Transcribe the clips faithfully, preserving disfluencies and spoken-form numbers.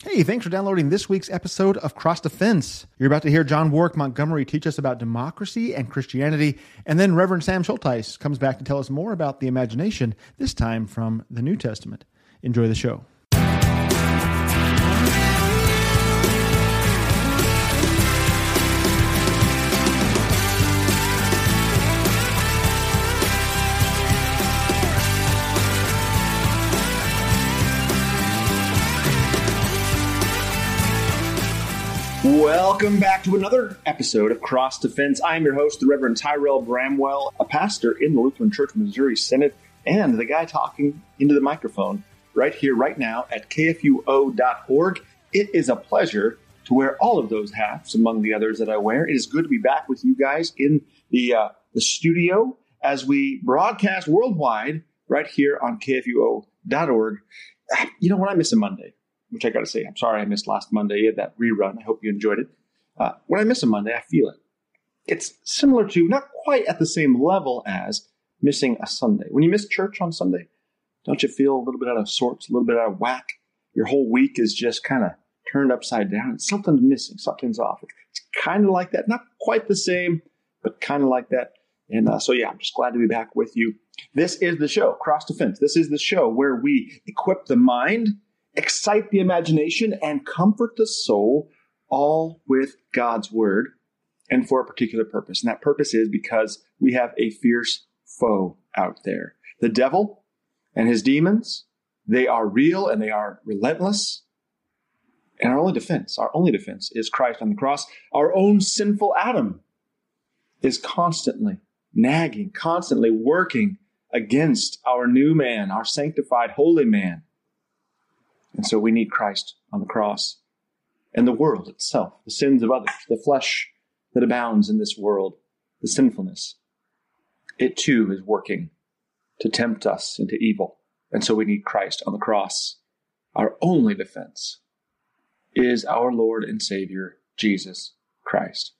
Hey, thanks for downloading this week's episode of Cross Defense. You're about to hear John Warwick Montgomery teach us about democracy and Christianity, and then Reverend Sam Schulteis comes back to tell us more about the imagination, this time from the New Testament. Enjoy the show. Welcome back to another episode of Cross Defense. I'm your host, the Reverend Tyrell Bramwell, a pastor in the Lutheran Church Missouri Synod, and the guy talking into the microphone right here, right now at K F U O dot org. It is a pleasure to wear all of those hats among the others that I wear. It is good to be back with you guys in the uh, the studio as we broadcast worldwide right here on K F U O dot org. You know what? I miss a Monday. Which I got to say, I'm sorry I missed last Monday. You had that rerun. I hope you enjoyed it. Uh, when I miss a Monday, I feel it. It's similar to, not quite at the same level as missing a Sunday. When you miss church on Sunday, don't you feel a little bit out of sorts, a little bit out of whack? Your whole week is just kind of turned upside down. It's something's missing. Something's off. It's kind of like that. Not quite the same, but kind of like that. And uh, so, yeah, I'm just glad to be back with you. This is the show, Cross Defense. This is the show where we equip the mind, excite the imagination, and comfort the soul, all with God's word and for a particular purpose. And that purpose is because we have a fierce foe out there. The devil and his demons, they are real and they are relentless. And our only defense, our only defense is Christ on the cross. Our own sinful Adam is constantly nagging, constantly working against our new man, our sanctified, holy man. And so we need Christ on the cross and the world itself, the sins of others, the flesh that abounds in this world, the sinfulness. It too is working to tempt us into evil. And so we need Christ on the cross. Our only defense is our Lord and Savior, Jesus Christ.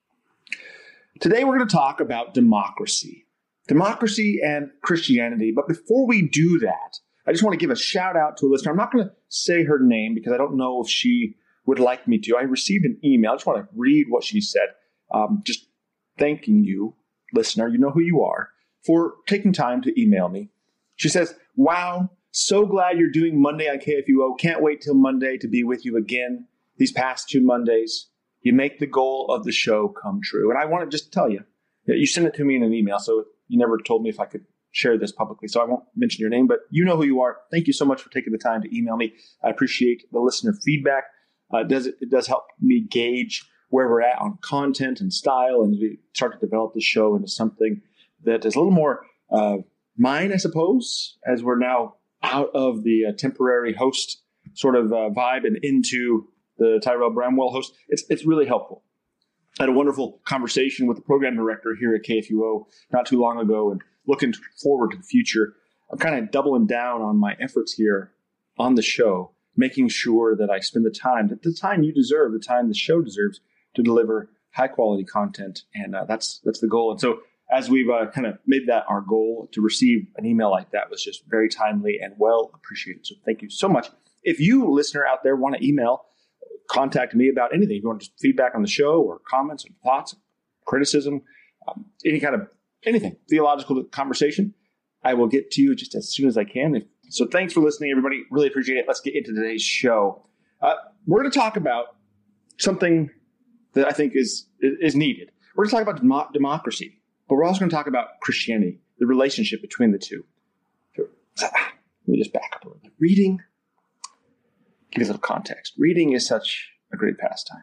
Today we're going to talk about democracy, democracy and Christianity. But before we do that, I just want to give a shout out to a listener. I'm not going to say her name because I don't know if she would like me to. I received an email. I just want to read what she said. Um, just thanking you, listener, you know who you are, for taking time to email me. She says, wow, so glad you're doing Monday on K F U O. Can't wait till Monday to be with you again. These past two Mondays, you make the goal of the show come true. And I want to just tell you, that you sent it to me in an email, so you never told me if I could share this publicly, so I won't mention your name, but you know who you are. Thank you so much for taking the time to email me. I appreciate the listener feedback. Uh, it does it does help me gauge where we're at on content and style, and we start to develop the show into something that is a little more uh, mine, I suppose, as we're now out of the uh, temporary host sort of uh, vibe and into the Tyrell Bramwell host. It's it's really helpful. I had a wonderful conversation with the program director here at K F U O not too long ago, and looking forward to the future. I'm kind of doubling down on my efforts here on the show, making sure that I spend the time, that the time you deserve, the time the show deserves to deliver high quality content. And uh, that's that's the goal. And so as we've uh, kind of made that our goal, to receive an email like that was just very timely and well appreciated. So thank you so much. If you, listener out there, want to email, contact me about anything, if you want just feedback on the show or comments or thoughts, criticism, um, any kind of anything, theological conversation, I will get to you just as soon as I can. So thanks for listening, everybody. Really appreciate it. Let's get into today's show. Uh, we're going to talk about something that I think is is needed. We're going to talk about dem- democracy, but we're also going to talk about Christianity, the relationship between the two. So, let me just back up a little bit. Reading, give you a little context. Reading is such a great pastime.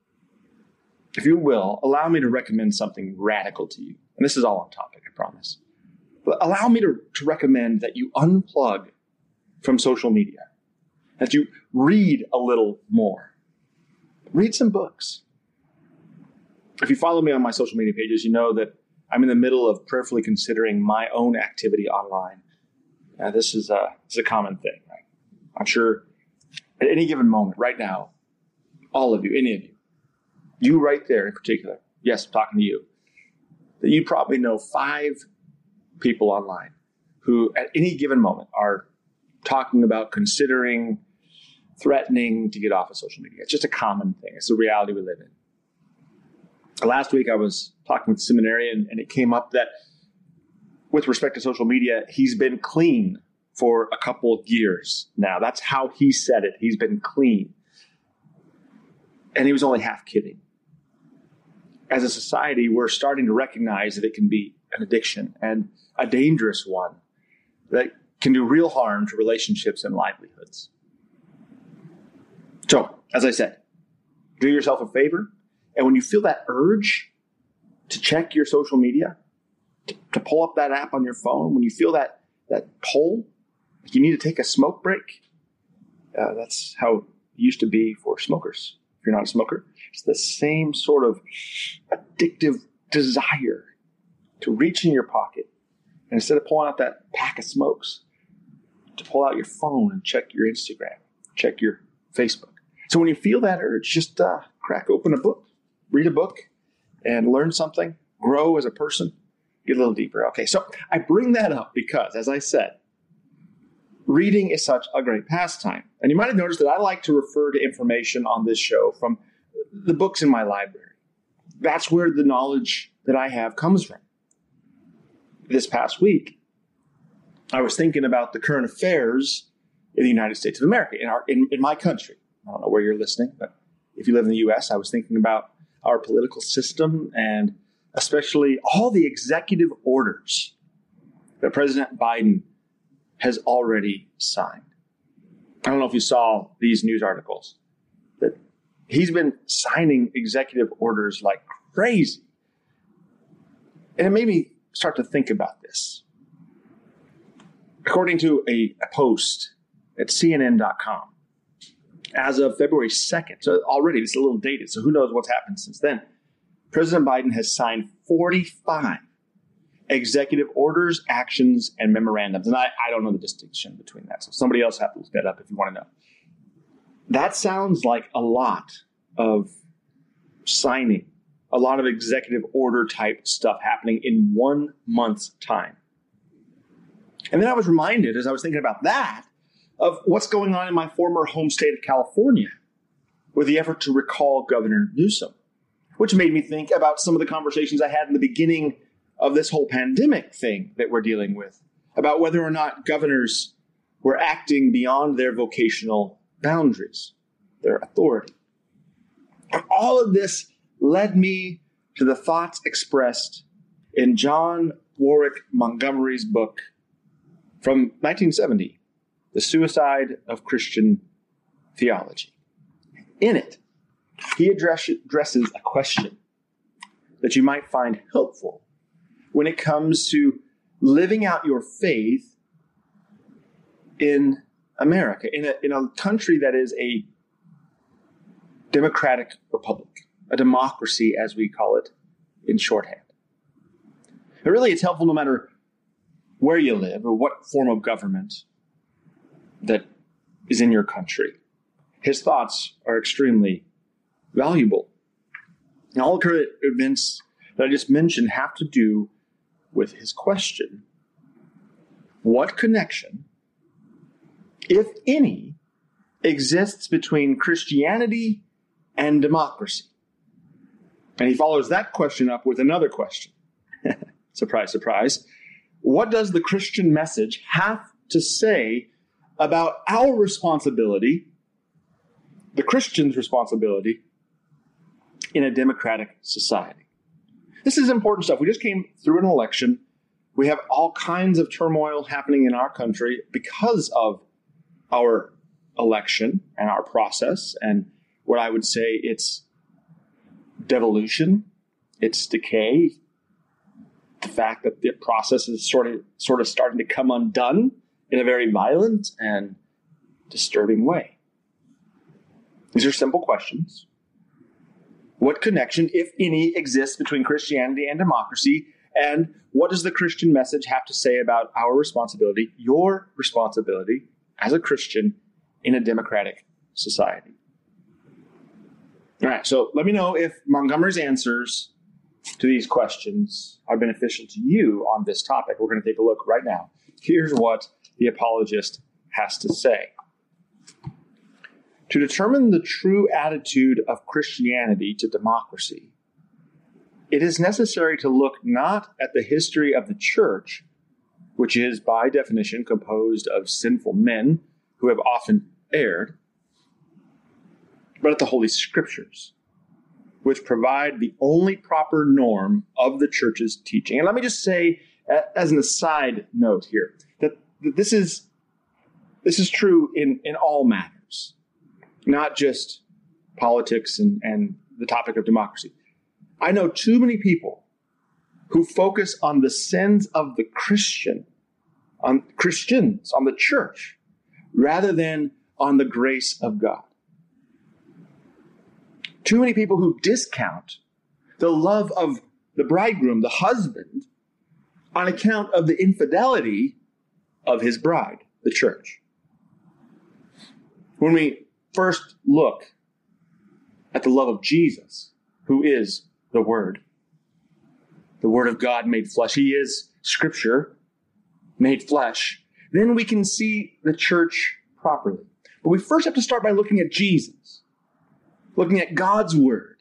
If you will, allow me to recommend something radical to you. And this is all on topic, I promise. But allow me to, to recommend that you unplug from social media, that you read a little more. Read some books. If you follow me on my social media pages, you know that I'm in the middle of prayerfully considering my own activity online. Now, this is a, this is a common thing, right? I'm sure at any given moment, right now, all of you, any of you, you right there in particular, yes, I'm talking to you, that you probably know five people online who at any given moment are talking about considering threatening to get off of social media. It's just a common thing. It's the reality we live in. Last week, I was talking with a seminarian, and it came up that with respect to social media, he's been clean for a couple of years now. That's how he said it. He's been clean. And he was only half kidding. As a society, we're starting to recognize that it can be an addiction, and a dangerous one that can do real harm to relationships and livelihoods. So, as I said, do yourself a favor, and when you feel that urge to check your social media, to, to pull up that app on your phone, when you feel that, that pull, like you need to take a smoke break, uh, that's how it used to be for smokers. If you're not a smoker, it's the same sort of addictive desire to reach in your pocket, and instead of pulling out that pack of smokes, to pull out your phone and check your Instagram, check your Facebook. So when you feel that urge, just uh, crack open a book, read a book, and learn something, grow as a person, get a little deeper. Okay, so I bring that up because, as I said, reading is such a great pastime. And you might have noticed that I like to refer to information on this show from the books in my library. That's where the knowledge that I have comes from. This past week, I was thinking about the current affairs in the United States of America, in our in, in my country. I don't know where you're listening, but if you live in the U S, I was thinking about our political system and especially all the executive orders that President Biden has already signed. I don't know if you saw these news articles, that he's been signing executive orders like crazy. And it made me start to think about this. According to a, a post at C N N dot com, as of February second, so already it's a little dated, so who knows what's happened since then, President Biden has signed forty-five executive orders, actions, and memorandums. And I, I don't know the distinction between that, so somebody else have to look that up if you want to know. That sounds like a lot of signing, a lot of executive order type stuff happening in one month's time. And then I was reminded, as I was thinking about that, of what's going on in my former home state of California with the effort to recall Governor Newsom, which made me think about some of the conversations I had in the beginning of this whole pandemic thing that we're dealing with, about whether or not governors were acting beyond their vocational boundaries, their authority. And all of this led me to the thoughts expressed in John Warwick Montgomery's book from nineteen seventy, The Suicide of Christian Theology. In it, he address, addresses a question that you might find helpful when it comes to living out your faith in America, in a, in a country that is a democratic republic, a democracy as we call it in shorthand. But really, it's helpful no matter where you live or what form of government that is in your country. His thoughts are extremely valuable. And all the current events that I just mentioned have to do with his question: what connection, if any, exists between Christianity and democracy? And he follows that question up with another question. Surprise, surprise. What does the Christian message have to say about our responsibility, the Christian's responsibility, in a democratic society? This is important stuff. We just came through an election. We have all kinds of turmoil happening in our country because of our election and our process, and what I would say it's devolution, it's decay, the fact that the process is sort of sort of starting to come undone in a very violent and disturbing way. These are simple questions. What connection, if any, exists between Christianity and democracy? And what does the Christian message have to say about our responsibility, your responsibility as a Christian in a democratic society? All right, so let me know if Montgomery's answers to these questions are beneficial to you on this topic. We're going to take a look right now. Here's what the apologist has to say. To determine the true attitude of Christianity to democracy, it is necessary to look not at the history of the church, which is by definition composed of sinful men who have often erred, but at the Holy Scriptures, which provide the only proper norm of the church's teaching. And let me just say, as an aside note here, that this is this is true in, in all matters, not just politics and, and the topic of democracy. I know too many people who focus on the sins of the Christian, on Christians, on the church, rather than on the grace of God. Too many people who discount the love of the bridegroom, the husband, on account of the infidelity of his bride, the church. When we first look at the love of Jesus, who is the Word, the Word of God made flesh, he is Scripture made flesh, then we can see the church properly. But we first have to start by looking at Jesus, looking at God's Word.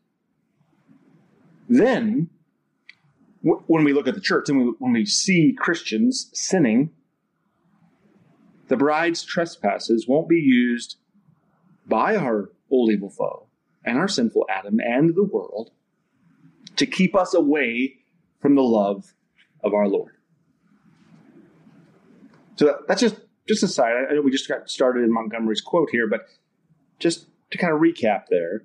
Then, w- when we look at the church, and we, when we see Christians sinning, the bride's trespasses won't be used by our old evil foe and our sinful Adam and the world to keep us away from the love of our Lord. So that, that's just, just a side. I know we just got started in Montgomery's quote here, but just to kind of recap there,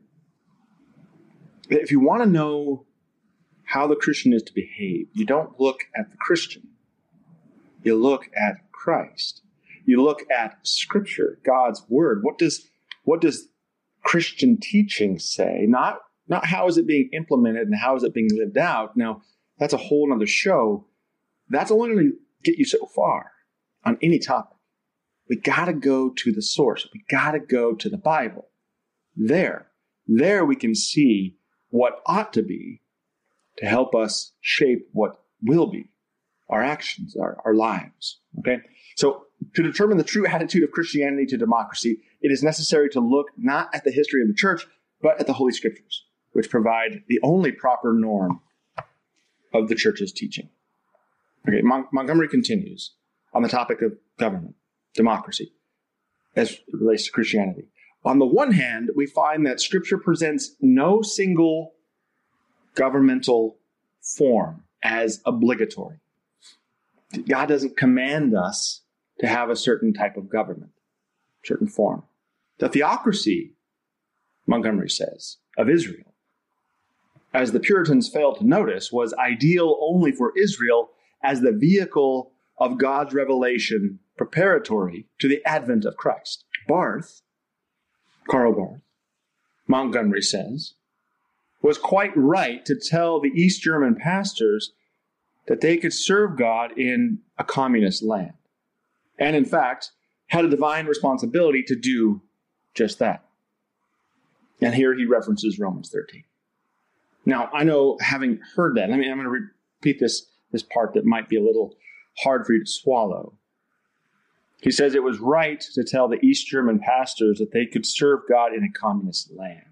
if you want to know how the Christian is to behave, you don't look at the Christian. You look at Christ. You look at Scripture, God's Word. What does what does Christian teaching say? Not not how is it being implemented and how is it being lived out. Now, that's a whole other show. That's only going to get you so far on any topic. We got to go to the source. We got to go to the Bible. There, there we can see what ought to be to help us shape what will be our actions, our, our lives. Okay? So to determine the true attitude of Christianity to democracy, it is necessary to look not at the history of the church, but at the Holy Scriptures, which provide the only proper norm of the church's teaching. Okay, Mon- Montgomery continues on the topic of government, democracy, as it relates to Christianity. On the one hand, we find that Scripture presents no single governmental form as obligatory. God doesn't command us to have a certain type of government, certain form. The theocracy, Montgomery says, of Israel, as the Puritans failed to notice, was ideal only for Israel as the vehicle of God's revelation preparatory to the advent of Christ. Barth, Karl Barth, Montgomery says, was quite right to tell the East German pastors that they could serve God in a communist land, and in fact, had a divine responsibility to do just that. And here he references Romans thirteen. Now, I know, having heard that, I mean, I'm going to repeat this, this part that might be a little hard for you to swallow. He says it was right to tell the East German pastors that they could serve God in a communist land.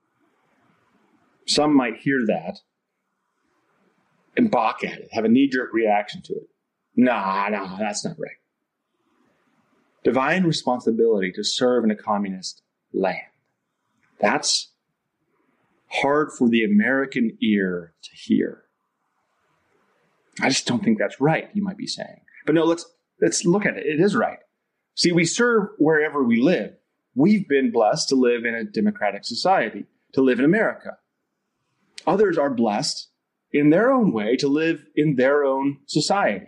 Some might hear that and balk at it, have a knee-jerk reaction to it. Nah, nah, that's not right. Divine responsibility to serve in a communist land. That's hard for the American ear to hear. I just don't think that's right, you might be saying. But no, let's let's look at it. It is right. See, we serve wherever we live. We've been blessed to live in a democratic society, to live in America. Others are blessed in their own way to live in their own society.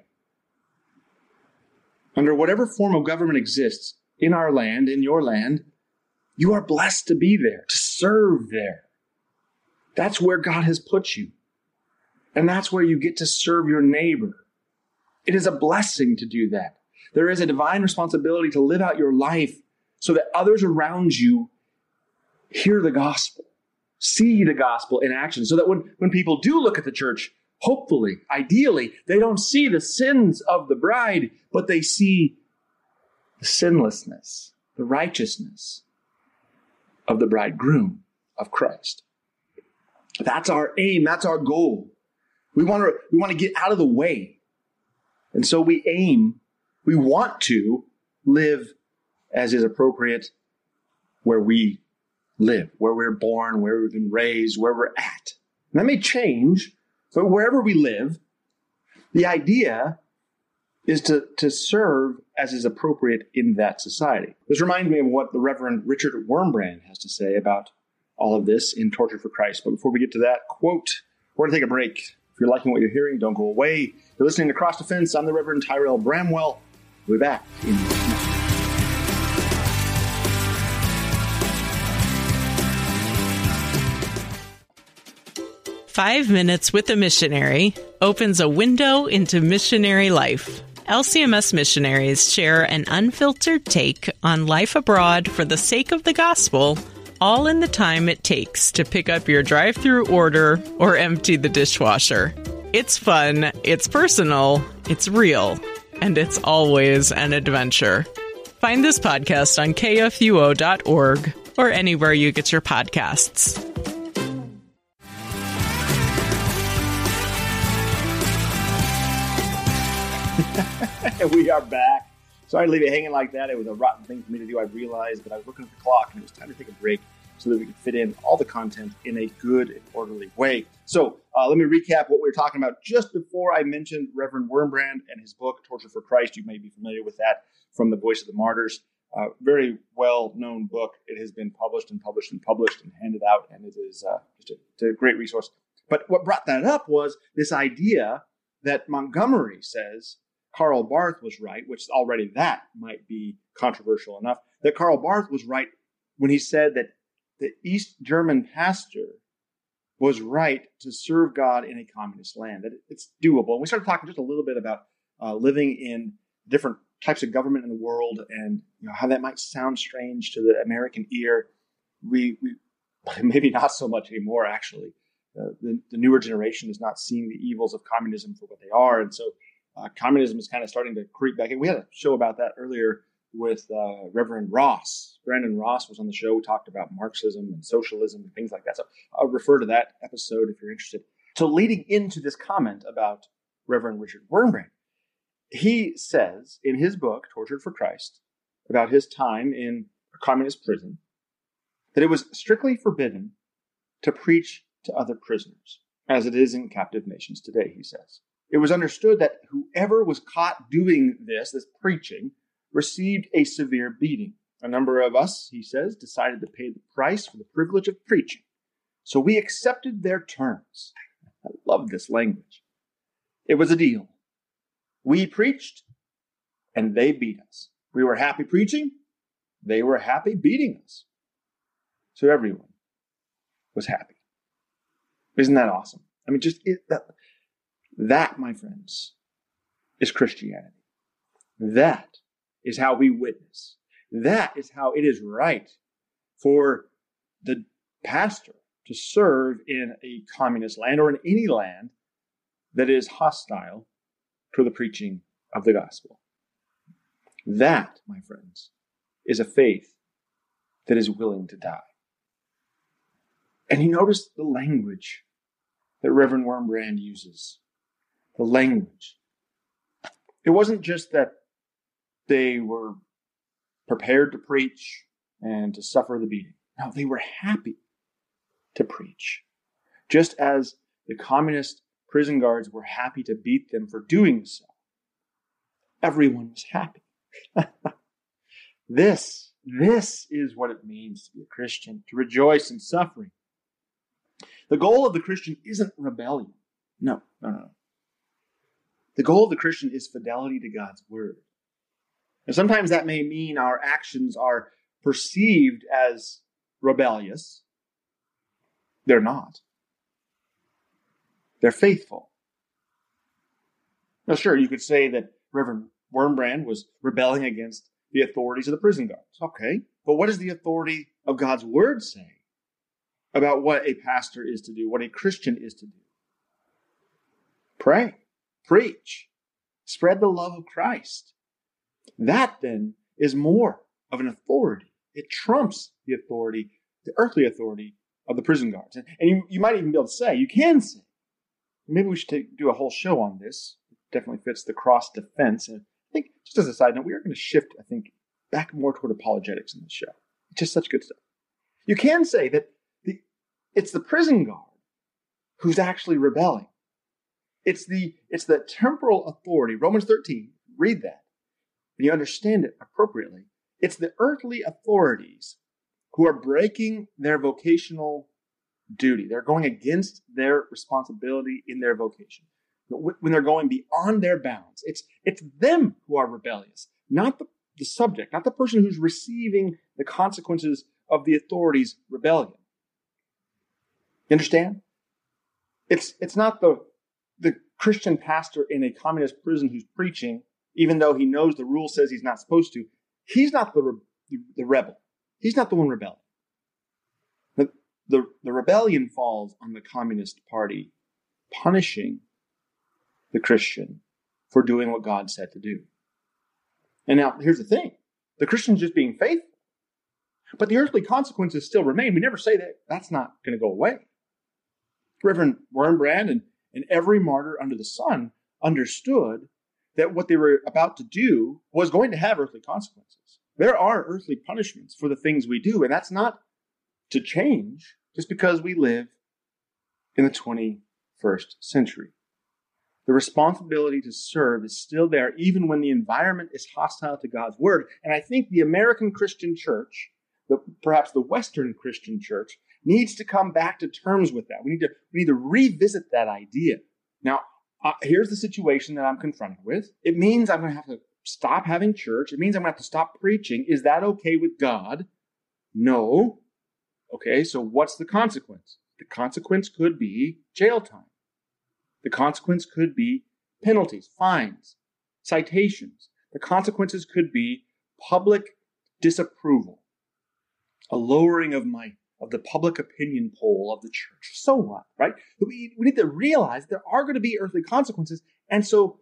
Under whatever form of government exists in our land, in your land, you are blessed to be there, to serve there. That's where God has put you. And that's where you get to serve your neighbor. It is a blessing to do that. There is a divine responsibility to live out your life so that others around you hear the gospel, see the gospel in action, so that when, when people do look at the church, hopefully, ideally, they don't see the sins of the bride, but they see the sinlessness, the righteousness, of the bridegroom of Christ. That's our aim. That's our goal. We want to, we want to get out of the way. And so we aim, we want to live as is appropriate where we live, where we're born, where we've been raised, where we're at. And that may change, but wherever we live, the idea is to, to serve as is appropriate in that society. This reminds me of what the Reverend Richard Wurmbrand has to say about all of this in Tortured for Christ. But before we get to that quote, we're going to take a break. If you're liking what you're hearing, don't go away. You're listening to Cross Defense. I'm the Reverend Tyrell Bramwell. We'll be back in a minute. Five Minutes with a Missionary opens a window into missionary life. L C M S missionaries share an unfiltered take on life abroad for the sake of the gospel, all in the time it takes to pick up your drive-thru order or empty the dishwasher. It's fun, it's personal, it's real, and it's always an adventure. Find this podcast on K F U O dot org or anywhere you get your podcasts. We are back. Sorry to leave it hanging like that. It was a rotten thing for me to do. I realized, but I was looking at the clock and it was time to take a break so that we could fit in all the content in a good and orderly way. So uh, let me recap what we were talking about just before I mentioned Reverend Wurmbrand and his book, Tortured for Christ. You may be familiar with that from The Voice of the Martyrs. Uh, very well-known book. It has been published and published and published and handed out, and it is uh, just a, it's a great resource. But what brought that up was this idea that Montgomery says Karl Barth was right, which already that might be controversial enough, that Karl Barth was right when he said that the East German pastor was right to serve God in a communist land, that it's doable. And we started talking just a little bit about uh, living in different types of government in the world and you know how that might sound strange to the American ear. We, we maybe not so much anymore, actually. Uh, the, the newer generation is not seeing the evils of communism for what they are. And so Uh, communism is kind of starting to creep back in. We had a show about that earlier with uh, Reverend Ross. Brandon Ross was on the show. We talked about Marxism and socialism and things like that. So I'll refer to that episode if you're interested. So leading into this comment about Reverend Richard Wurmbrand, he says in his book, Tortured for Christ, about his time in a communist prison, that it was strictly forbidden to preach to other prisoners, as it is in captive nations today, he says. It was understood that whoever was caught doing this, this preaching, received a severe beating. A number of us, he says, decided to pay the price for the privilege of preaching. So we accepted their terms. I love this language. It was a deal. We preached, and they beat us. We were happy preaching. They were happy beating us. So everyone was happy. Isn't that awesome? I mean, just it, that... That, my friends, is Christianity. That is how we witness. That is how it is right for the pastor to serve in a communist land or in any land that is hostile to the preaching of the gospel. That, my friends, is a faith that is willing to die. And you notice the language that Reverend Wurmbrand uses. The language. It wasn't just that they were prepared to preach and to suffer the beating. No, they were happy to preach. Just as the communist prison guards were happy to beat them for doing so. Everyone was happy. This, this is what it means to be a Christian, to rejoice in suffering. The goal of the Christian isn't rebellion. No, no, no. The goal of the Christian is fidelity to God's word. And sometimes that may mean our actions are perceived as rebellious. They're not. They're faithful. Now, sure, you could say that Reverend Wurmbrand was rebelling against the authorities of the prison guards. Okay, but what does the authority of God's word say about what a pastor is to do, what a Christian is to do? Pray. Preach. Spread the love of Christ. That then is more of an authority. It trumps the authority the earthly authority of the prison guards. And, and you, you might even be able to say, you can say, maybe we should take, do a whole show on this. It definitely fits the cross defense. And I think, just as a side note, we are going to shift, I think, back more toward apologetics in this show. It's just such good stuff. You can say that the it's the prison guard who's actually rebelling. It's the it's the temporal authority. Romans thirteen, read that, and you understand it appropriately. It's the earthly authorities who are breaking their vocational duty. They're going against their responsibility in their vocation. When they're going beyond their bounds, it's it's them who are rebellious, not the, the subject, not the person who's receiving the consequences of the authority's rebellion. You understand? It's it's not the the Christian pastor in a communist prison who's preaching, even though he knows the rule says he's not supposed to. He's not the re- the, the rebel. He's not the one rebelling. The, the the rebellion falls on the Communist Party punishing the Christian for doing what God said to do. And now, here's the thing. The Christian's just being faithful. But the earthly consequences still remain. We never say that that's not going to go away. Reverend Wurmbrand and, and every martyr under the sun understood that what they were about to do was going to have earthly consequences. There are earthly punishments for the things we do, and that's not to change just because we live in the twenty-first century. The responsibility to serve is still there, even when the environment is hostile to God's word. And I think the American Christian church, the, perhaps the Western Christian church, needs to come back to terms with that. We need to, we need to revisit that idea. Now, uh, here's the situation that I'm confronted with. It means I'm going to have to stop having church. It means I'm going to have to stop preaching. Is that okay with God? No. Okay, so what's the consequence? The consequence could be jail time. The consequence could be penalties, fines, citations. The consequences could be public disapproval, a lowering of my of the public opinion poll of the church. So what, right? We, we need to realize there are going to be earthly consequences, and so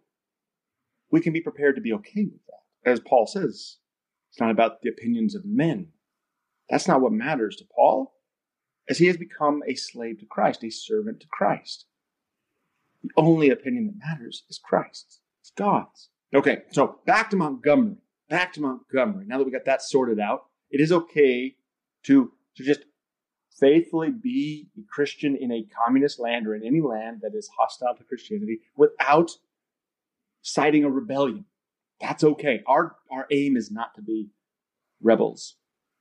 we can be prepared to be okay with that. As Paul says, it's not about the opinions of men. That's not what matters to Paul, as he has become a slave to Christ, a servant to Christ. The only opinion that matters is Christ's. It's God's. Okay, so back to Montgomery. Back to Montgomery. Now that we got that sorted out, it is okay to, to just faithfully be a Christian in a communist land or in any land that is hostile to Christianity without citing a rebellion. That's okay. Our, our aim is not to be rebels.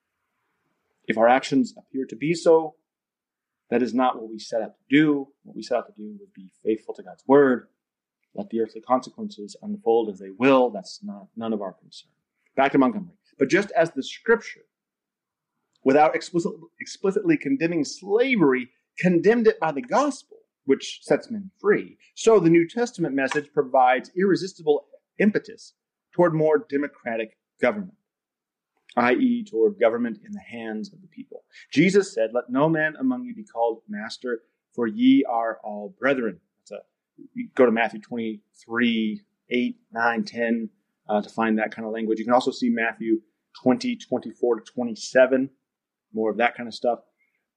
If our actions appear to be so, that is not what we set out to do. What we set out to do would be faithful to God's word. Let the earthly consequences unfold as they will. That's not none of our concern. Back to Montgomery. But just as the scripture, without explicit, explicitly condemning slavery, condemned it by the gospel, which sets men free, so the New Testament message provides irresistible impetus toward more democratic government, that is toward government in the hands of the people. Jesus said, "Let no man among you be called master, for ye are all brethren." That's a, you go to Matthew twenty-three, eight, nine, ten uh, to find that kind of language. You can also see Matthew twenty, twenty-four to twenty-seven, more of that kind of stuff.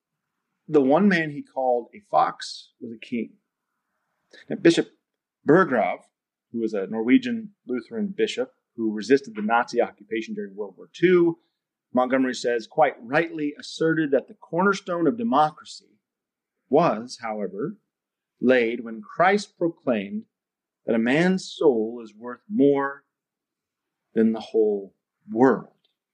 The one man he called a fox was a king. Now, Bishop Berggrav, who was a Norwegian Lutheran bishop who resisted the Nazi occupation during World War Two, Montgomery says, quite rightly asserted that the cornerstone of democracy was, however, laid when Christ proclaimed that a man's soul is worth more than the whole world.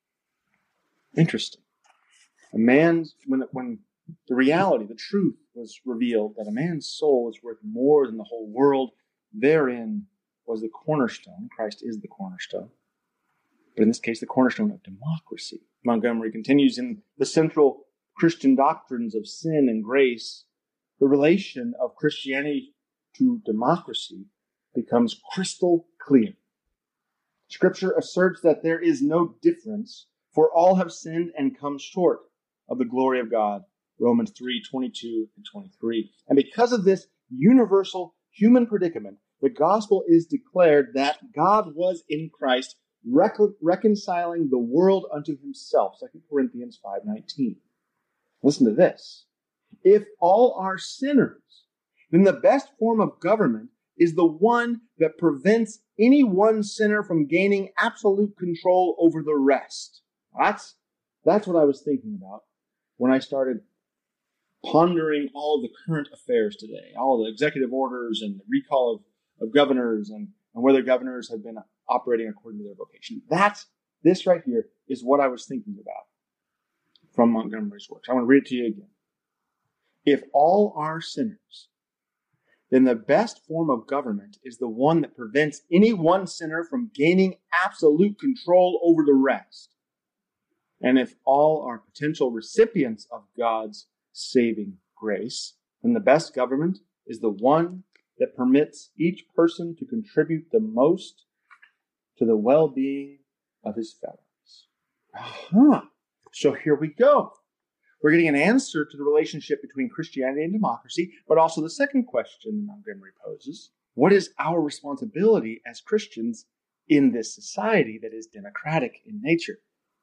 Interesting. A man's, when, when the reality, the truth was revealed that a man's soul is worth more than the whole world, therein was the cornerstone. Christ is the cornerstone. But in this case, the cornerstone of democracy. Montgomery continues, in the central Christian doctrines of sin and grace, the relation of Christianity to democracy becomes crystal clear. Scripture asserts that there is no difference, for all have sinned and come short of the glory of God. Romans three, twenty-two and twenty-three. And because of this universal human predicament, the gospel is declared that God was in Christ rec- reconciling the world unto himself. Second Corinthians five nineteen. Listen to this. If all are sinners, then the best form of government is the one that prevents any one sinner from gaining absolute control over the rest. That's, that's what I was thinking about when I started pondering all of the current affairs today, all of the executive orders and the recall of, of governors and, and whether governors have been operating according to their vocation. That's, this right here is what I was thinking about from Montgomery's works. I want to read it to you again. If all are sinners, then the best form of government is the one that prevents any one sinner from gaining absolute control over the rest. And if all are potential recipients of God's saving grace, then the best government is the one that permits each person to contribute the most to the well-being of his fellows. Uh-huh. So here we go. We're getting an answer to the relationship between Christianity and democracy, but also the second question Montgomery poses: what is our responsibility as Christians in this society that is democratic in nature?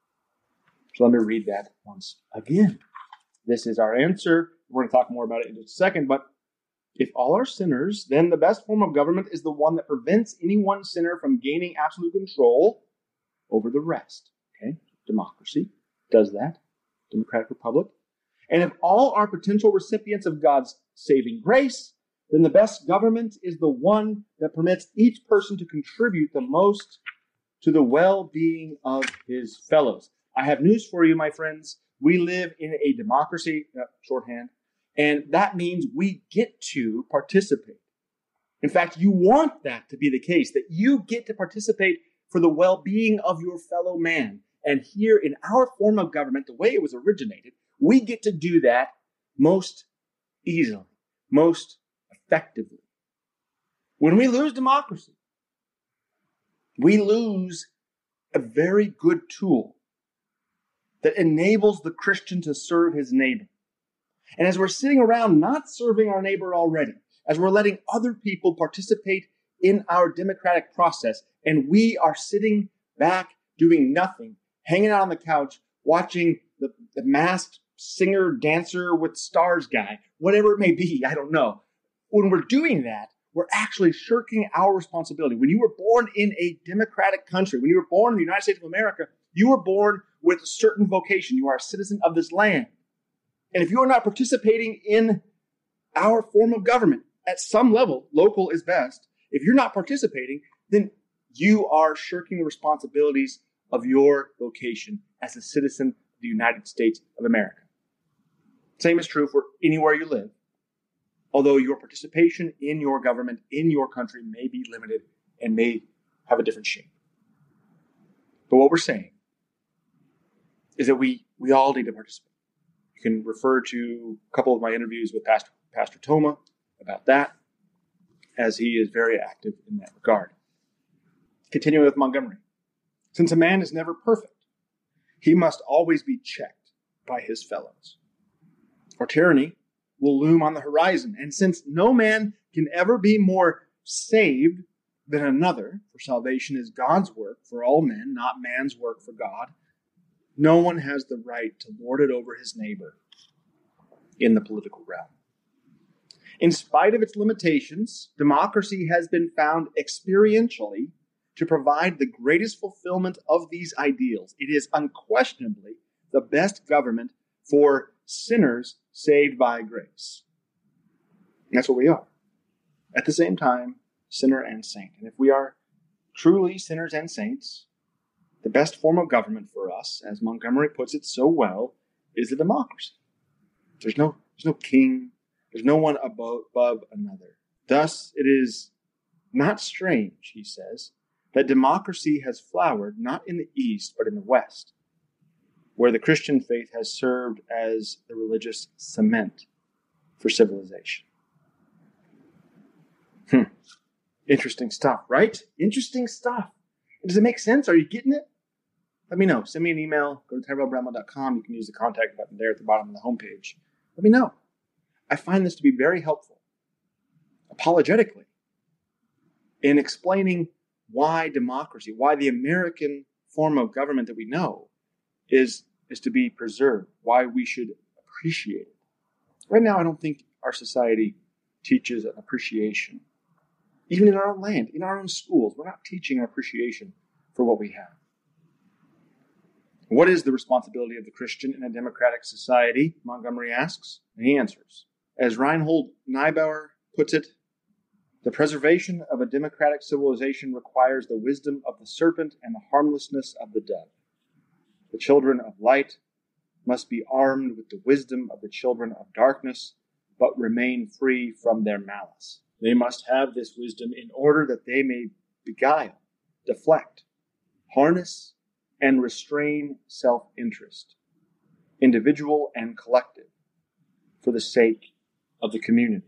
So let me read that once again. This is our answer. We're going to talk more about it in just a second, but if all are sinners, then the best form of government is the one that prevents any one sinner from gaining absolute control over the rest. Okay? Democracy does that. Democratic Republic. And if all are potential recipients of God's saving grace, then the best government is the one that permits each person to contribute the most to the well-being of his fellows. I have news for you, my friends. We live in a democracy, uh, shorthand, and that means we get to participate. In fact, you want that to be the case, that you get to participate for the well-being of your fellow man. And here in our form of government, the way it was originated, we get to do that most easily, most effectively. When we lose democracy, we lose a very good tool that enables the Christian to serve his neighbor. And as we're sitting around not serving our neighbor already, as we're letting other people participate in our democratic process, and we are sitting back doing nothing, hanging out on the couch, watching the, the masked singer, dancer with stars guy, whatever it may be, I don't know. When we're doing that, we're actually shirking our responsibility. When you were born in a democratic country, when you were born in the United States of America, you were born with a certain vocation. You are a citizen of this land. And if you are not participating in our form of government at some level, local is best, if you're not participating, then you are shirking the responsibilities of your vocation as a citizen of the United States of America. Same is true for anywhere you live, although your participation in your government, in your country, may be limited and may have a different shape. But what we're saying is that we, we all need to participate. You can refer to a couple of my interviews with Pastor, Pastor Toma about that, as he is very active in that regard. Continuing with Montgomery. Since a man is never perfect, he must always be checked by his fellows, or tyranny will loom on the horizon. And since no man can ever be more saved than another, for salvation is God's work for all men, not man's work for God, no one has the right to lord it over his neighbor in the political realm. In spite of its limitations, democracy has been found experientially to provide the greatest fulfillment of these ideals. It is unquestionably the best government for sinners saved by grace. And that's what we are. At the same time, sinner and saint. And if we are truly sinners and saints, the best form of government for us, as Montgomery puts it so well, is a democracy. There's no, there's no king. There's no one above, above another. Thus, it is not strange, he says, that democracy has flowered not in the East, but in the West, where the Christian faith has served as the religious cement for civilization. Hmm. Interesting stuff, right? Interesting stuff. Does it make sense? Are you getting it? Let me know. Send me an email. Go to tyrell bramwell dot com. You can use the contact button there at the bottom of the homepage. Let me know. I find this to be very helpful, apologetically, in explaining why democracy, why the American form of government that we know is, is to be preserved, why we should appreciated. Right now, I don't think our society teaches an appreciation. Even in our own land, in our own schools, we're not teaching an appreciation for what we have. What is the responsibility of the Christian in a democratic society? Montgomery asks, and he answers. As Reinhold Niebuhr puts it, the preservation of a democratic civilization requires the wisdom of the serpent and the harmlessness of the dove. The children of light must be armed with the wisdom of the children of darkness, but remain free from their malice. They must have this wisdom in order that they may beguile, deflect, harness, and restrain self-interest, individual and collective, for the sake of the community.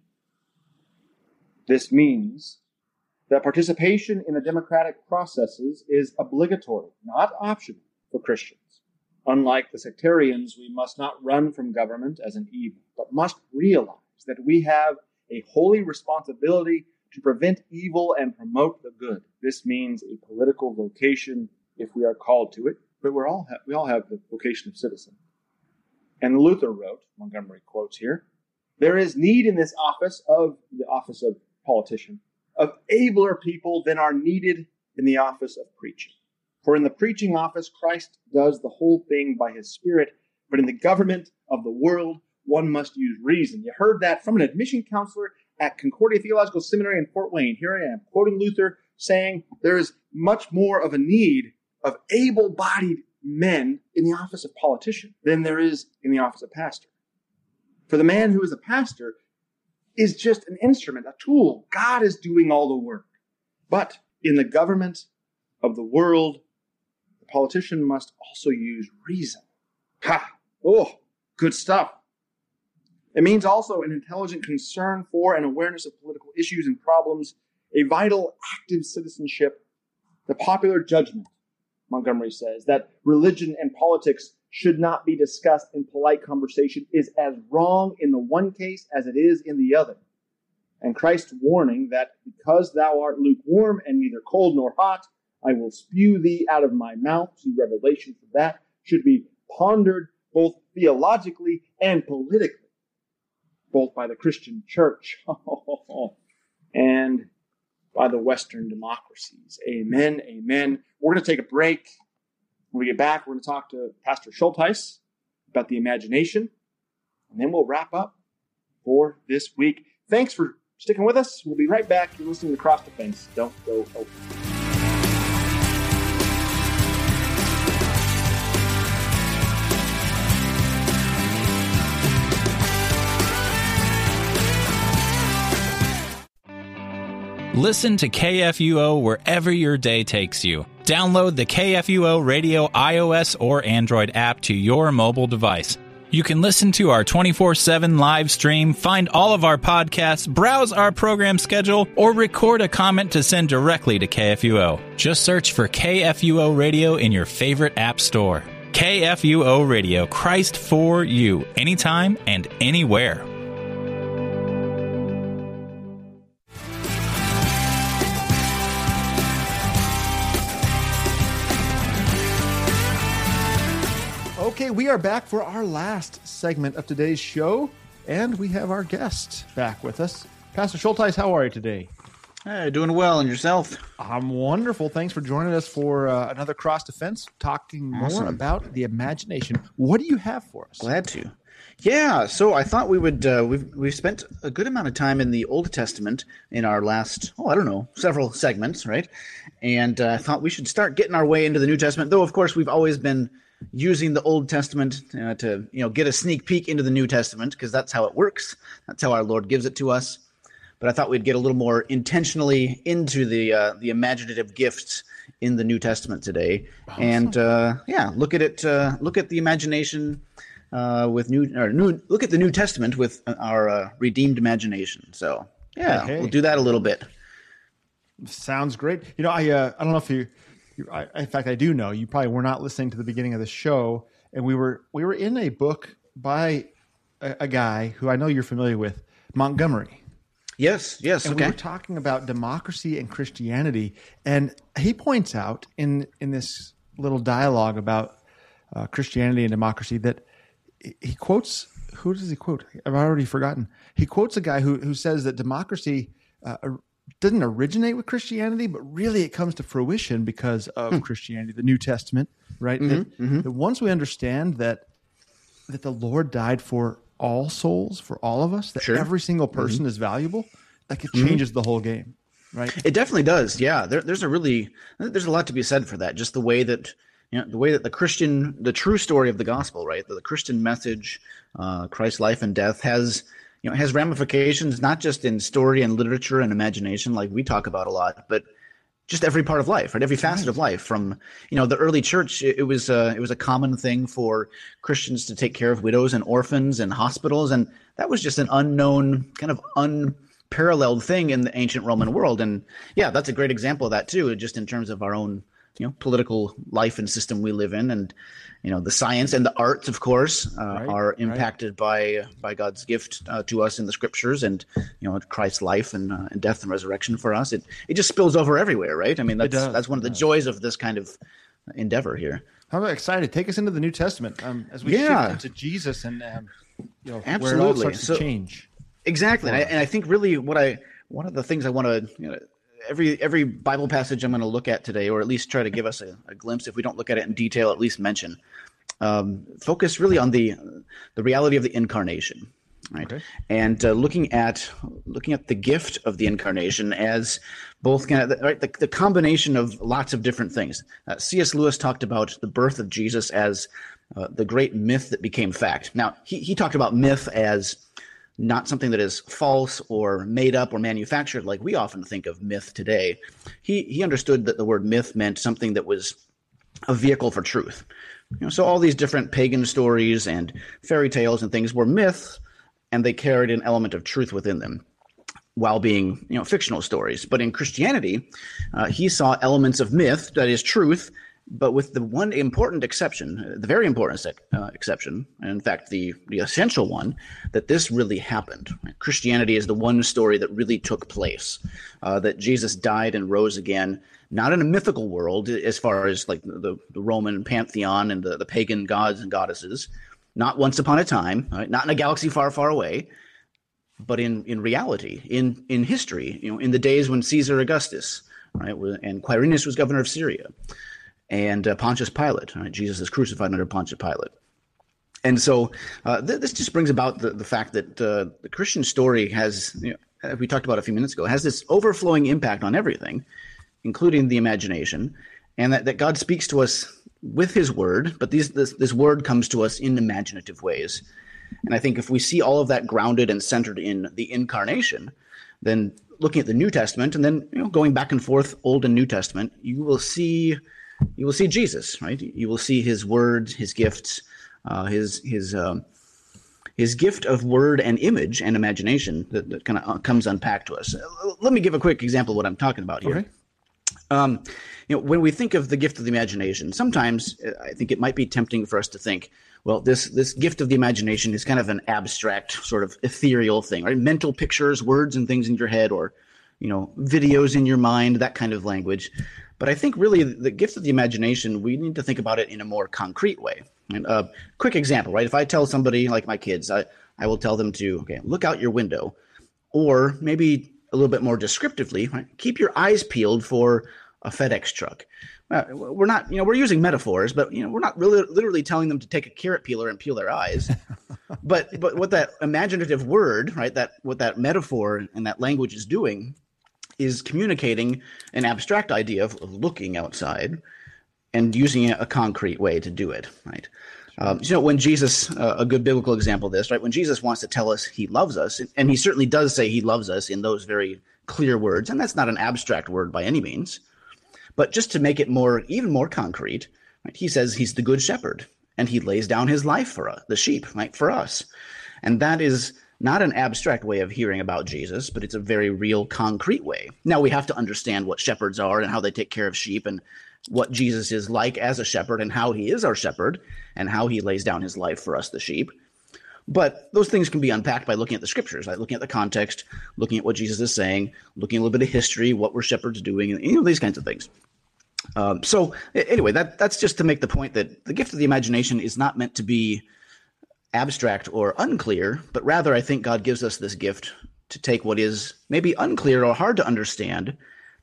This means that participation in the democratic processes is obligatory, not optional, for Christians. Unlike the sectarians, we must not run from government as an evil, but must realize that we have a holy responsibility to prevent evil and promote the good. This means a political vocation if we are called to it, but we're all ha- we all have the vocation of citizen. And Luther wrote, Montgomery quotes here, there is need in this office of the office of politician, of abler people than are needed in the office of preaching. For in the preaching office, Christ does the whole thing by his Spirit, but in the government of the world, one must use reason. You heard that from an admission counselor at Concordia Theological Seminary in Fort Wayne. Here I am, quoting Luther, saying there is much more of a need of able-bodied men in the office of politician than there is in the office of pastor. For the man who is a pastor is just an instrument, a tool. God is doing all the work. But in the government of the world, the politician must also use reason. Ha! Oh, good stuff. It means also an intelligent concern for and awareness of political issues and problems, a vital, active citizenship, the popular judgment, Montgomery says, that religion and politics should not be discussed in polite conversation is as wrong in the one case as it is in the other. And Christ's warning that because thou art lukewarm and neither cold nor hot, I will spew thee out of my mouth, see Revelation for that, should be pondered both theologically and politically, both by the Christian church and by the Western democracies. Amen, amen. We're going to take a break. When we get back, we're going to talk to Pastor Schultheis about the imagination, and then we'll wrap up for this week. Thanks for sticking with us. We'll be right back. You're listening to Cross Defense. Don't go over. Listen to K F U O wherever your day takes you. Download the K F U O Radio iOS or Android app to your mobile device. You can listen to our twenty-four seven live stream, find all of our podcasts, browse our program schedule, or record a comment to send directly to K F U O. Just search for K F U O Radio in your favorite app store. K F U O Radio, Christ for you, anytime and anywhere. Okay, we are back for our last segment of today's show, and we have our guest back with us. Pastor Schultheis, how are you today? Hey, doing well, and yourself? I'm wonderful. Thanks for joining us for uh, another Cross Defense, talking Awesome. more about the imagination. What do you have for us? Glad to. Yeah, so I thought we would, uh, we've, we've spent a good amount of time in the Old Testament in our last, oh, I don't know, several segments, right? And uh, I thought we should start getting our way into the New Testament, though, of course, we've always been using the Old Testament uh, to, you know, get a sneak peek into the New Testament, because that's how it works. That's how our Lord gives it to us. But I thought we'd get a little more intentionally into the uh, the imaginative gifts in the New Testament today, awesome. and uh, yeah, look at it. Uh, look at the imagination uh, with new, or new. Look at the New Testament with our uh, redeemed imagination. So yeah, hey, hey. we'll do that a little bit. Sounds great. You know, I uh, I don't know if you. I, in fact, I do know you probably were not listening to the beginning of the show, and we were we were in a book by a, a guy who I know you're familiar with, Montgomery. Yes, yes, and okay. We were talking about democracy and Christianity, and he points out in in this little dialogue about uh, Christianity and democracy that he quotes who does he quote? I've already forgotten. He quotes a guy who who says that democracy uh, doesn't originate with Christianity, but really it comes to fruition because of hmm. Christianity, the New Testament, right? Mm-hmm, that, mm-hmm. that once we understand that that the Lord died for all souls, for all of us, that sure. every single person mm-hmm. is valuable, like it changes mm-hmm. the whole game, right? It definitely does. Yeah, there, there's a really there's a lot to be said for that. Just the way that you know, the way that the Christian, the true story of the gospel, right? The, the Christian message, uh, Christ's life and death has, you know, has ramifications not just in story and literature and imagination, like we talk about a lot, but just every part of life, right? Every facet of life. From, you know, the early church, it, it was uh, it was a common thing for Christians to take care of widows and orphans and hospitals, and that was just an unknown, kind of unparalleled thing in the ancient Roman world. And yeah, that's a great example of that too, just in terms of our own, you know, political life and system we live in, and you know, the science and the arts, of course, uh, right, are impacted right. by by God's gift uh, to us in the Scriptures, and you know, Christ's life and, uh, and death and resurrection for us. It it just spills over everywhere, right? I mean, that's that's one of the joys of this kind of endeavor here. I'm excited. Take us into the New Testament um, as we yeah. shift into Jesus and um, you know, absolutely where it all starts so, to change. Exactly, and I, and I think really what I one of the things I want to. You know, Every every Bible passage I'm going to look at today, or at least try to give us a, a glimpse, if we don't look at it in detail, at least mention, um, focus really on the the reality of the incarnation, right? Okay. And uh, looking at looking at the gift of the incarnation as both kind of, right, the, the combination of lots of different things. Uh, C S Lewis talked about the birth of Jesus as uh, the great myth that became fact. Now he he talked about myth as not something that is false or made up or manufactured like we often think of myth today. He he understood that the word myth meant something that was a vehicle for truth. You know, so all these different pagan stories and fairy tales and things were myths, and they carried an element of truth within them while being, you know, fictional stories. But in Christianity, uh, he saw elements of myth, that is truth, but with the one important exception, the very important uh, exception, and in fact the, the essential one, that this really happened. Christianity is the one story that really took place, uh, that Jesus died and rose again, not in a mythical world as far as like the, the Roman pantheon and the, the pagan gods and goddesses, not once upon a time, right? Not in a galaxy far, far away, but in, in reality, in, in history, you know, in the days when Caesar Augustus, right, and Quirinius was governor of Syria, and uh, Pontius Pilate. Right? Jesus is crucified under Pontius Pilate. And so uh, th- this just brings about the, the fact that uh, the Christian story has, you know, as we talked about a few minutes ago, has this overflowing impact on everything, including the imagination, and that, that God speaks to us with his word, but these, this, this word comes to us in imaginative ways. And I think if we see all of that grounded and centered in the incarnation, then looking at the New Testament and then, you know, going back and forth, Old and New Testament, you will see you will see Jesus, right? You will see his words, his gifts, uh, his his um, his gift of word and image and imagination that, that kind of comes unpacked to us. Let me give a quick example of what I'm talking about here. Okay. Um, you know, when we think of the gift of the imagination, sometimes I think it might be tempting for us to think, well, this this gift of the imagination is kind of an abstract, sort of ethereal thing, right? Mental pictures, words and things in your head, or, you know, videos in your mind, that kind of language. But I think really the gift of the imagination, we need to think about it in a more concrete way. And a quick example, right? If I tell somebody, like my kids, I, I will tell them to, okay, look out your window, or maybe a little bit more descriptively, right? Keep your eyes peeled for a FedEx truck. Uh, we're not, you know, we're using metaphors, but, you know, we're not really literally telling them to take a carrot peeler and peel their eyes. but but what that imaginative word, right, that what that metaphor and that language is doing is communicating an abstract idea of, of looking outside and using a concrete way to do it, right? Um, you know, when Jesus, uh, a good biblical example of this, right? When Jesus wants to tell us he loves us, and he certainly does say he loves us in those very clear words, and that's not an abstract word by any means, but just to make it more, even more concrete, right? He says he's the good shepherd, and he lays down his life for us, the sheep, right, for us. And that is not an abstract way of hearing about Jesus, but it's a very real, concrete way. Now, we have to understand what shepherds are and how they take care of sheep and what Jesus is like as a shepherd and how he is our shepherd and how he lays down his life for us, the sheep. But those things can be unpacked by looking at the scriptures, like looking at the context, looking at what Jesus is saying, looking at a little bit of history, what were shepherds doing, and, you know, these kinds of things. Um, so anyway, that that's just to make the point that the gift of the imagination is not meant to be abstract or unclear, but rather I think God gives us this gift to take what is maybe unclear or hard to understand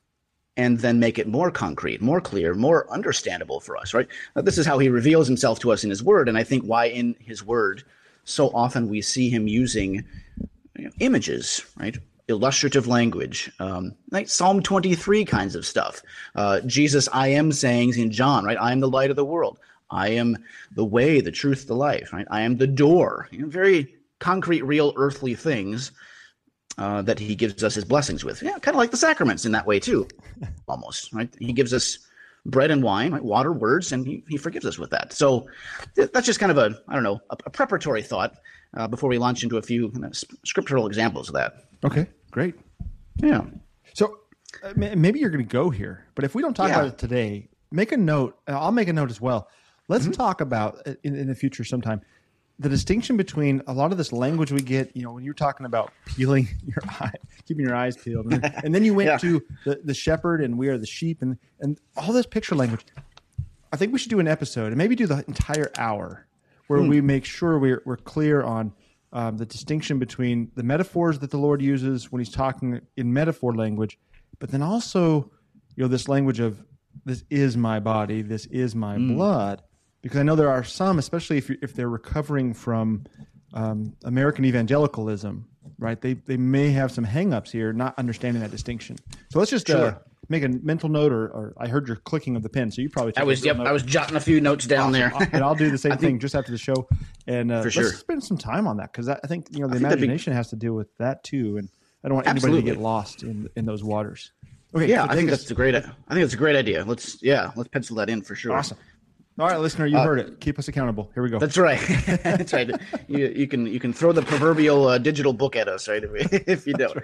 and then make it more concrete, more clear, more understandable for us, right? Now, this is how he reveals himself to us in his word, and I think why in his word so often we see him using you know, images, right? Illustrative language, um, like Psalm twenty-three kinds of stuff. Uh, Jesus, I am sayings in John, right? I am the light of the world. I am the way, the truth, the life, right? I am the door. You know, very concrete, real, earthly things uh, that he gives us his blessings with. Yeah, kind of like the sacraments in that way too, almost, right? He gives us bread and wine, right? Water, words, and he, he forgives us with that. So th- that's just kind of a, I don't know, a, a preparatory thought uh, before we launch into a few you know, scriptural examples of that. Okay, great. Yeah. So uh, maybe you're going to go here, but if we don't talk Yeah. about it today, make a note. I'll make a note as well. Let's Mm-hmm. talk about in, in the future sometime the distinction between a lot of this language we get. You know, when you're talking about peeling your eye, keeping your eyes peeled, and then, and then you went Yeah. to the, the shepherd, and we are the sheep, and and all this picture language. I think we should do an episode and maybe do the entire hour where Hmm. we make sure we're we're clear on um, the distinction between the metaphors that the Lord uses when He's talking in metaphor language, but then also, you know, this language of this is my body, this is my blood. Because I know there are some, especially if you, if they're recovering from um, American evangelicalism, right? They they may have some hangups here, not understanding that distinction. So let's just uh, Sure. make a mental note, or, or I heard your clicking of the pen, so you probably took I was a real yep, note. I was jotting a few notes down there. And I'll do the same I thing think- just after the show, and uh, For let's sure. spend some time on that because I think you know the I think that'd be- imagination has to deal with that too, and I don't want anybody Absolutely. to get lost in in those waters. Okay, Yeah, so I take think us- that's a great. I think that's a great idea. Let's yeah, let's pencil that in for sure. awesome. All right, listener, you heard it. Keep us accountable. Here we go. That's right. That's right. You, you can you can throw the proverbial uh, digital book at us, right? If, if you don't.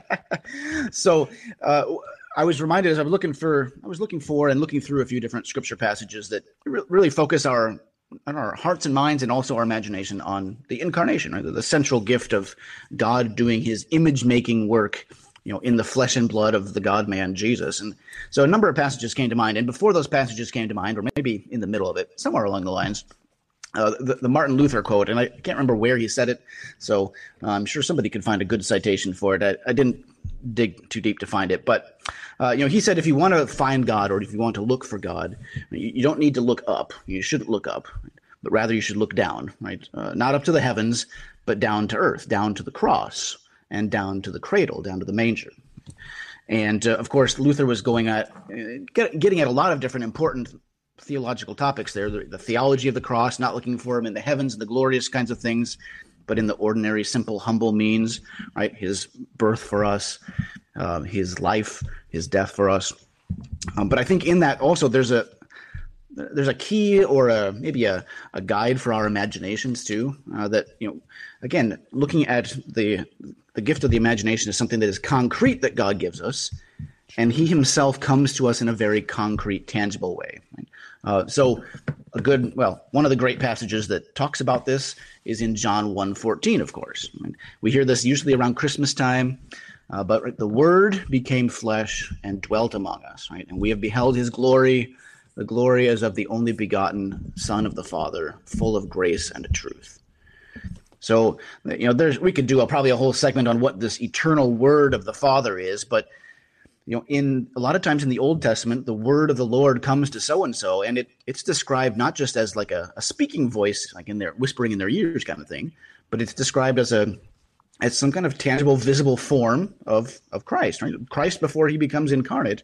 So uh, I was reminded as I was looking for I was looking for and looking through a few different scripture passages that re- really focus our on our hearts and minds and also our imagination on the incarnation, right? The, the central gift of God doing His image making work, you know, in the flesh and blood of the God-man Jesus. And so a number of passages came to mind. And before those passages came to mind, or maybe in the middle of it, somewhere along the lines, uh, the, the Martin Luther quote, and I can't remember where he said it, so uh, I'm sure somebody could find a good citation for it. I, I didn't dig too deep to find it. But, uh, you know, he said if you want to find God or if you want to look for God, you, you don't need to look up. You shouldn't look up, but rather you should look down, right? Uh, not up to the heavens, but down to earth, down to the cross, and down to the cradle, down to the manger. And, uh, of course, Luther was going at uh, get, getting at a lot of different important theological topics there, the, the theology of the cross, not looking for him in the heavens and the glorious kinds of things, but in the ordinary, simple, humble means, right? His birth for us, uh, his life, his death for us. Um, but I think in that also there's a there's a key or a maybe a, a guide for our imaginations too, uh, that, you know, again, looking at the the gift of the imagination is something that is concrete that God gives us, and he himself comes to us in a very concrete, tangible way. Right? Uh, so a good, well, one of the great passages that talks about this is in John one fourteen, of course. Right? We hear this usually around Christmas time, uh, but right, the Word became flesh and dwelt among us, right? And we have beheld his glory. The glory as of the only begotten Son of the Father, full of grace and truth. So, you know, there's we could do a, probably a whole segment on what this eternal Word of the Father is, but you know, in a lot of times in the Old Testament, the word of the Lord comes to so and so, and it it's described not just as like a, a speaking voice, like in their whispering in their ears kind of thing, but it's described as a as some kind of tangible, visible form of of Christ, right? Christ before he becomes incarnate.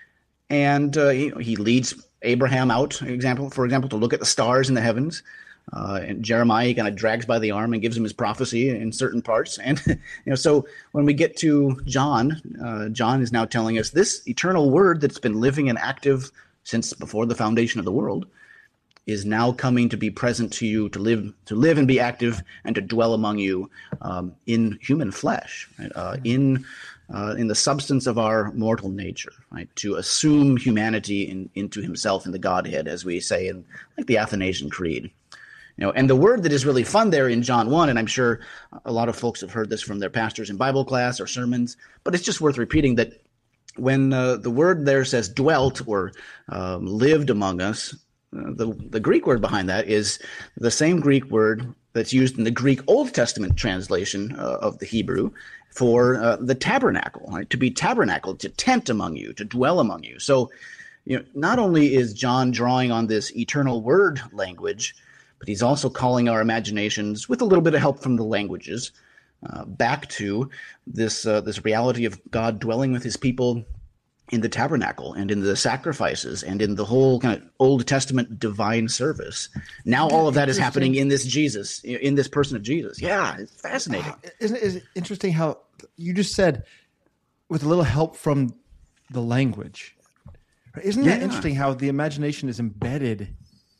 And uh, he, he leads Abraham out, example, for example, to look at the stars in the heavens. Uh, and Jeremiah, he kind of drags by the arm and gives him his prophecy in certain parts. And, you know, so when we get to John, uh, John is now telling us this eternal word that's been living and active since before the foundation of the world is now coming to be present to you, to live, to live and be active and to dwell among you um, in human flesh, right? uh, in Uh, in the substance of our mortal nature, right? To assume humanity in, into himself in the Godhead, as we say in like the Athanasian Creed. You know, and the word that is really fun there in John one, and I'm sure a lot of folks have heard this from their pastors in Bible class or sermons, but it's just worth repeating that when uh, the word there says dwelt or um, lived among us, uh, the, the Greek word behind that is the same Greek word that's used in the Greek Old Testament translation uh, of the Hebrew for uh, the tabernacle, right? To be tabernacled, to tent among you, to dwell among you. So, you know, not only is John drawing on this eternal word language, but he's also calling our imaginations, with a little bit of help from the languages, uh, back to this uh, this reality of God dwelling with his people in the tabernacle and in the sacrifices and in the whole kind of Old Testament divine service. Now all of that is happening in this Jesus, in this person of Jesus. Yeah, it's fascinating. Uh, isn't it, is it interesting how you just said, with a little help from the language? Isn't that Yeah. interesting how the imagination is embedded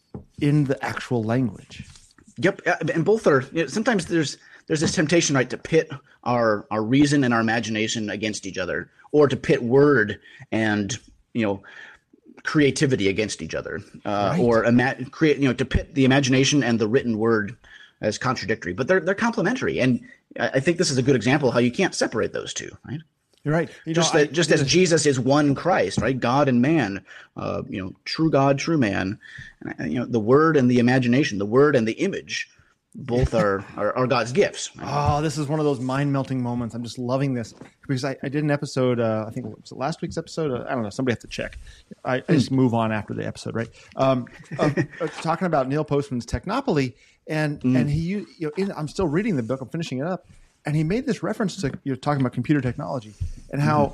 in the actual language? Yep, uh, and both are. You know, sometimes there's there's this temptation, right, to pit our our reason and our imagination against each other, or to pit word and you know creativity against each other, uh, Right. or ima- create you know to pit the imagination and the written word as contradictory. But they're they're complementary, and I I think this is a good example of how you can't separate those two, right? You're right. You Just know, that, I just did as a- Jesus is one Christ, right? God and man, uh, you know, true God, true man. And, uh, you know, the word and the imagination, the word and the image, both are are, are God's gifts. Right? Oh, this is one of those mind-melting moments. I'm just loving this because I, I did an episode, uh, I think it was it last week's episode? Uh, I don't know. Somebody have to check. I, I just move on after the episode, right? Um, of, of talking about Neil Postman's Technopoly, and and he, you know, in, I'm still reading the book. I'm finishing it up, and he made this reference to you know talking about computer technology and how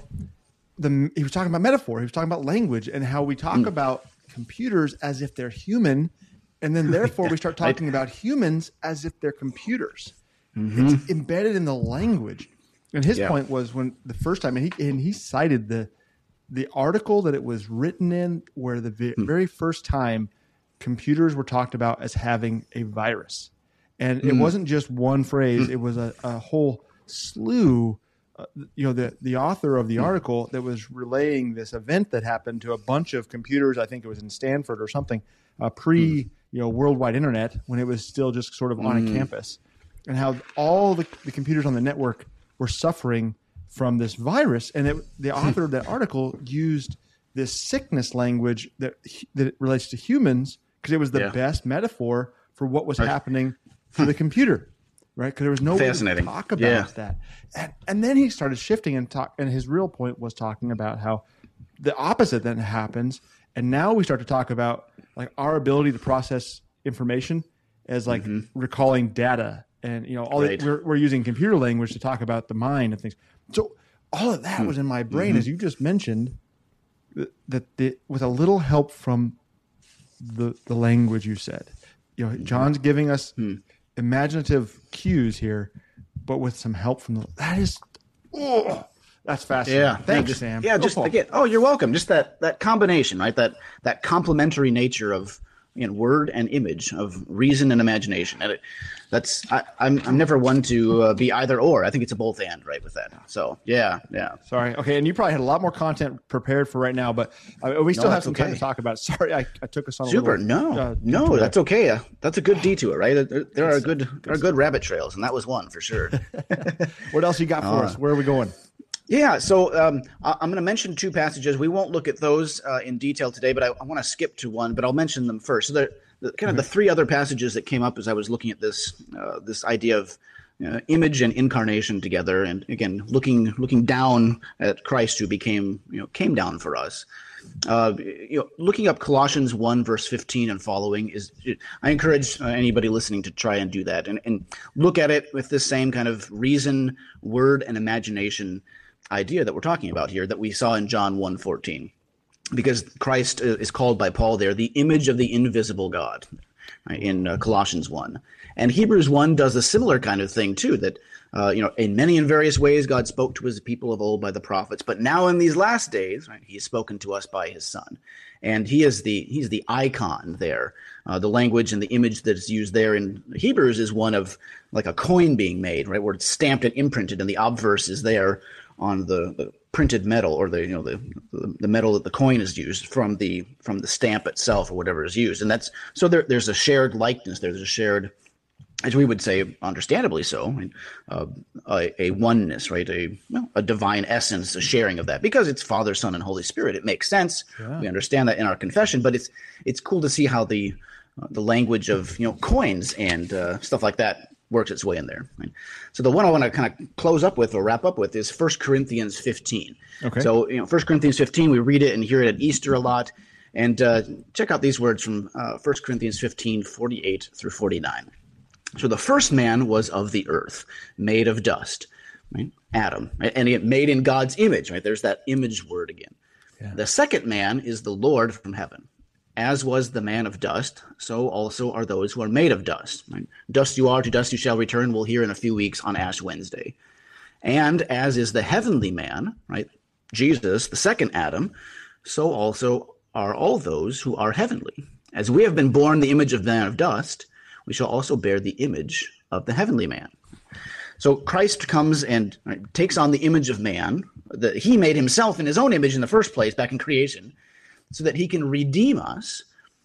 the he was talking about metaphor. He was talking about language and how we talk about computers as if they're human. And then, therefore, we start talking about humans as if they're computers. It's embedded in the language. And his Yeah. point was when the first time, and he and he cited the the article that it was written in, where the ve- very first time computers were talked about as having a virus, and it wasn't just one phrase; it was a, a whole slew. Uh, you know, the the author of the article that was relaying this event that happened to a bunch of computers. I think it was in Stanford or something, uh, pre you know worldwide internet, when it was still just sort of on a campus, and how all the, the computers on the network were suffering from this virus. And it, the author of that article used this sickness language that that relates to humans because it was the Yeah. best metaphor for what was happening to the computer. Right, because there was no way to Fascinating. talk about Yeah. that, and and then he started shifting and talk. And his real point was talking about how the opposite then happens, and now we start to talk about like our ability to process information as like recalling data, and you know all Right. the, we're we're using computer language to talk about the mind and things. So all of that was in my brain, as you just mentioned, that, that the, with a little help from the the language you said, you know, John's giving us imaginative cues here, but with some help from the that is oh that's fascinating. Yeah, Thanks, yeah, just, Sam. Yeah, Go just Paul. again. Oh, you're welcome. Just that that combination, right? That that complementary nature of you know, word and image, of reason and imagination. And it, that's I, I'm I'm never one to uh, be either or. I think it's a both and, right? With that. So yeah, yeah. Sorry. Okay, and you probably had a lot more content prepared for right now, but uh, we still have that's some time okay. to talk about it. Sorry, I, I took us on a Super. little. No, uh, no, detour. that's okay. Uh, that's a good detour, right? There, there are good, there are good rabbit trails, and that was one for sure. What else you got for Uh, us? Where are we going? Yeah, so um, I- I'm going to mention two passages. We won't look at those uh, in detail today, but I, I want to skip to one, but I'll mention them first. So the, the kind of the three other passages that came up as I was looking at this uh, this idea of uh, image and incarnation together, and again looking looking down at Christ who became you know came down for us. Uh, you know, looking up Colossians one verse fifteen and following is. I encourage uh, anybody listening to try and do that and, and look at it with this same kind of reason, word, and imagination idea that we're talking about here that we saw in John one fourteen, because Christ uh, is called by Paul there the image of the invisible God, right, in uh, Colossians one, and Hebrews one does a similar kind of thing too, that uh, you know in many and various ways God spoke to his people of old by the prophets, but now in these last days, right, he has spoken to us by his Son, and he is the he's the icon there. Uh, the language and the image that is used there in Hebrews is one of like a coin being made, right, where it's stamped and imprinted, and the obverse is there on the, the printed metal, or the you know the the metal that the coin is used from the from the stamp itself, or whatever is used, and that's so there, there's a shared likeness. There's a shared, as we would say, understandably so, uh, a, a oneness, right? A well, a divine essence, a sharing of that, because it's Father, Son, and Holy Spirit. It makes sense. We understand that in our confession, but it's it's cool to see how the uh, the language of you know coins and uh, stuff like that works its way in there. Right? So the one I want to kind of close up with or wrap up with is First Corinthians fifteen. Okay. So you know First Corinthians fifteen, we read it and hear it at Easter a lot. And uh, check out these words from uh, First Corinthians fifteen, forty-eight through forty-nine. So the first man was of the earth, made of dust, right? Adam, right? And he made in God's image, right? There's that image word again. Yeah. The second man is the Lord from heaven. As was the man of dust, so also are those who are made of dust. Right? Dust you are, to dust you shall return. We'll hear in a few weeks on Ash Wednesday. And as is the heavenly man, right? Jesus, the second Adam, so also are all those who are heavenly. As we have been born the image of man of dust, we shall also bear the image of the heavenly man. So Christ comes and right, takes on the image of man that he made himself in his own image in the first place back in creation, so that he can redeem us,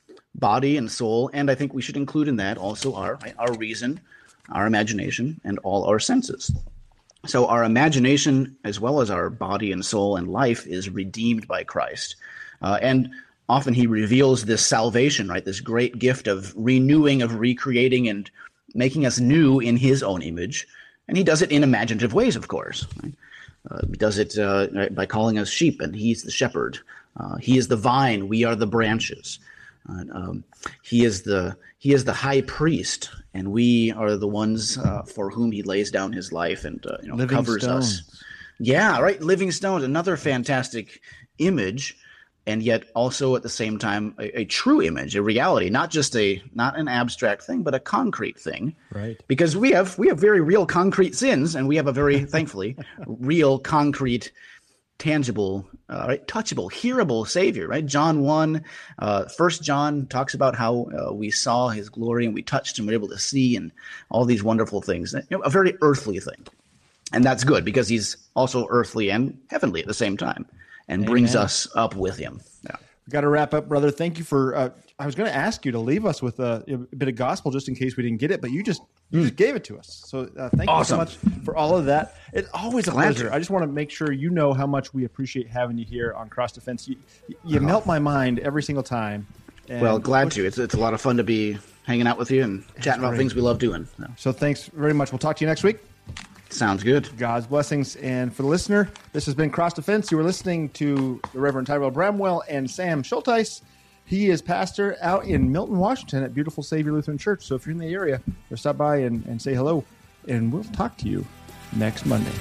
body and soul, and I think we should include in that also our right, our reason, our imagination, and all our senses. So our imagination, as well as our body and soul and life, is redeemed by Christ. Uh, and often he reveals this salvation, right? This great gift of renewing, of recreating, and making us new in his own image. And he does it in imaginative ways, of course. Right? Uh, he does it uh, right, by calling us sheep, and he's the shepherd. Uh, he is the vine; we are the branches. Uh, um, he is the he is the high priest, and we are the ones uh, for whom he lays down his life and uh, you know, Living covers stones. us. Yeah, right. Living stones, another fantastic image. And yet also at the same time a, a true image, a reality, not just a not an abstract thing, but a concrete thing. Right. Because we have we have very real concrete sins, and we have a very thankfully real concrete, tangible, uh, right, touchable, hearable Savior. Right. John one, uh, First John talks about how uh, we saw His glory and we touched and were able to see, and all these wonderful things. You know, a very earthly thing, and that's good because He's also earthly and heavenly at the same time. And Amen. Brings us up with him. Yeah. We got to wrap up, brother. Thank you for. Uh, I was going to ask you to leave us with a, a bit of gospel just in case we didn't get it, but you just you mm. just gave it to us. So uh, thank awesome. you so much for all of that. It's always a Glad pleasure. To. I just want to make sure you know how much we appreciate having you here on Cross Defense. You, you oh. melt my mind every single time. And well, glad which, to. It's it's a lot of fun to be hanging out with you and chatting about things we love doing. So. so thanks very much. We'll talk to you next week. Sounds good. God's blessings. And for the listener, this has been Cross Defense. You were listening to the Reverend Tyrell Bramwell and Sam Schulteis. He is pastor out in Milton, Washington at Beautiful Savior Lutheran Church. So if you're in the area, go stop by and, and say hello. And we'll talk to you next Monday.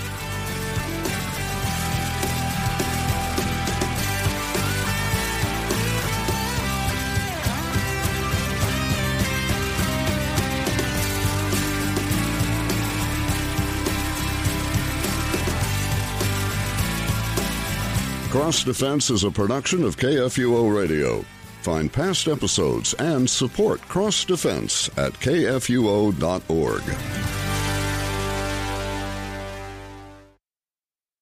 Cross Defense is a production of K F U O Radio. Find past episodes and support Cross Defense at K F U O dot org.